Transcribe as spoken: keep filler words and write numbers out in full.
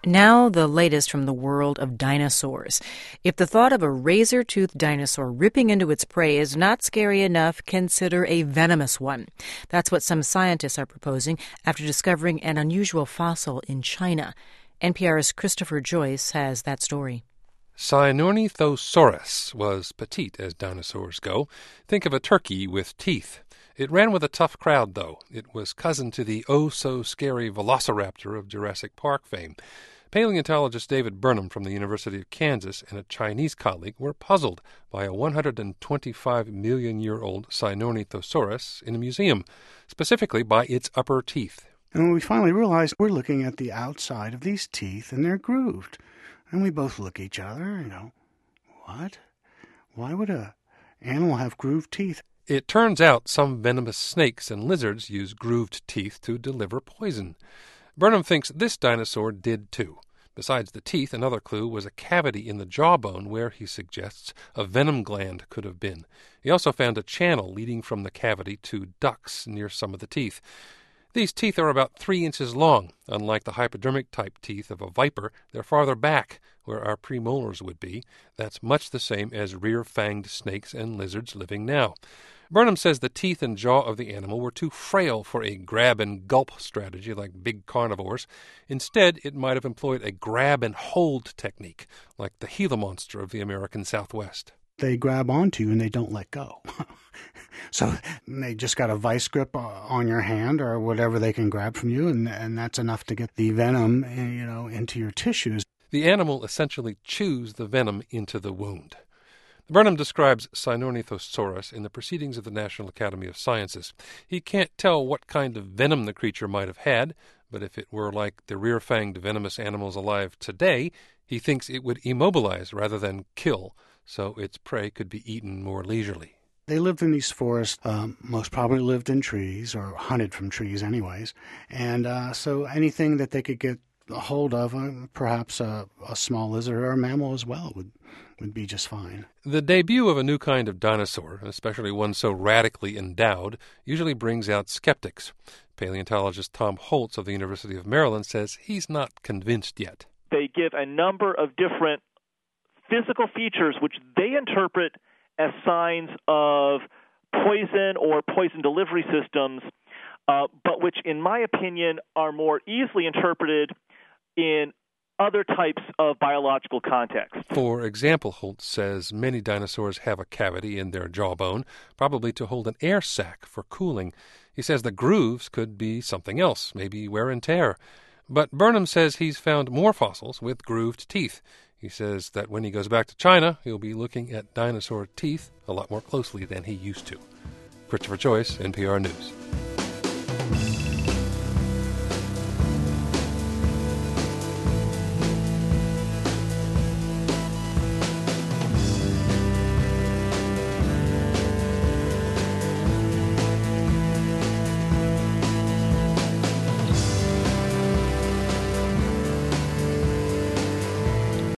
Now, the latest from the world of dinosaurs. If the thought of a razor-toothed dinosaur ripping into its prey is not scary enough, consider a venomous one. That's what some scientists are proposing after discovering an unusual fossil in China. N P R's Christopher Joyce has that story. Sinornithosaurus was petite as dinosaurs go. Think of a turkey with teeth. It ran with a tough crowd, though. It was cousin to the oh-so-scary velociraptor of Jurassic Park fame. Paleontologist David Burnham from the University of Kansas and a Chinese colleague were puzzled by a one hundred twenty-five million year old Sinornithosaurus in a museum, specifically by its upper teeth. And when we finally realized we're looking at the outside of these teeth and they're grooved. And we both look at each other and go, what? Why would a animal have grooved teeth? It turns out some venomous snakes and lizards use grooved teeth to deliver poison. Burnham thinks this dinosaur did too. Besides the teeth, another clue was a cavity in the jawbone where, he suggests, a venom gland could have been. He also found a channel leading from the cavity to ducts near some of the teeth. These teeth are about three inches long. Unlike the hypodermic-type teeth of a viper, they're farther back, where our premolars would be. That's much the same as rear-fanged snakes and lizards living now. Burnham says the teeth and jaw of the animal were too frail for a grab-and-gulp strategy like big carnivores. Instead, it might have employed a grab-and-hold technique, like the Gila monster of the American Southwest. They grab onto you and they don't let go. So they just got a vice grip on your hand or whatever they can grab from you, and, and that's enough to get the venom, you know, into your tissues. The animal essentially chews the venom into the wound. Burnham describes Sinornithosaurus in the Proceedings of the National Academy of Sciences. He can't tell what kind of venom the creature might have had, but if it were like the rear-fanged venomous animals alive today, he thinks it would immobilize rather than kill, so its prey could be eaten more leisurely. They lived in these forests, um, most probably lived in trees, or hunted from trees anyways, and uh, so anything that they could get a hold of, uh, perhaps a, a small lizard or a mammal as well, would, would be just fine. The debut of a new kind of dinosaur, especially one so radically endowed, usually brings out skeptics. Paleontologist Tom Holtz of the University of Maryland says he's not convinced yet. They give a number of different physical features which they interpret as signs of poison or poison delivery systems, uh, but which, in my opinion, are more easily interpreted in other types of biological contexts. For example, Holtz says many dinosaurs have a cavity in their jawbone, probably to hold an air sac for cooling. He says the grooves could be something else, maybe wear and tear. But Burnham says he's found more fossils with grooved teeth. He says that when he goes back to China, he'll be looking at dinosaur teeth a lot more closely than he used to. Christopher Joyce, N P R News.